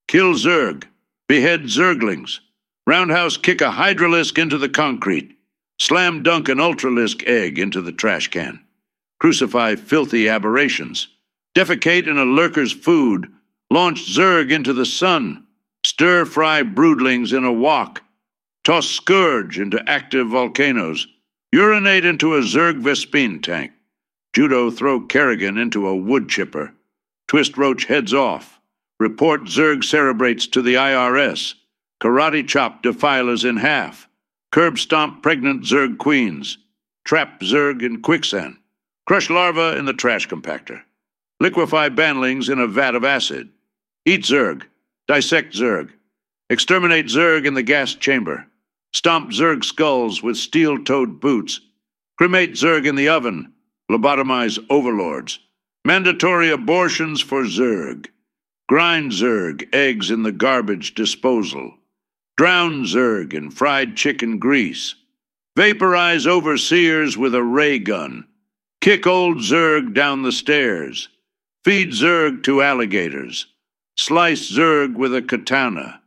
Kill Zerg. Behead Zerglings. Roundhouse kick a Hydralisk into the concrete. Slam dunk an Ultralisk egg into the trash can. Crucify filthy aberrations. Defecate in a lurker's food. Launch Zerg into the sun. Stir-fry broodlings in a wok. Toss Scourge into active volcanoes. Urinate into a Zerg Vespene tank. Judo throw Kerrigan into a wood chipper. Twist Roach heads off. Report Zerg cerebrates to the IRS. Karate chop defilers in half. Curb stomp pregnant Zerg queens. Trap Zerg in quicksand. Crush larva in the trash compactor. Liquefy banlings in a vat of acid. Eat Zerg. Dissect Zerg. Exterminate Zerg in the gas chamber. Stomp Zerg skulls with steel-toed boots. Cremate Zerg in the oven. Lobotomize overlords. Mandatory abortions for Zerg. Grind Zerg eggs in the garbage disposal. Drown Zerg in fried chicken grease. Vaporize overseers with a ray gun. Kick old Zerg down the stairs. Feed Zerg to alligators. Slice Zerg with a katana.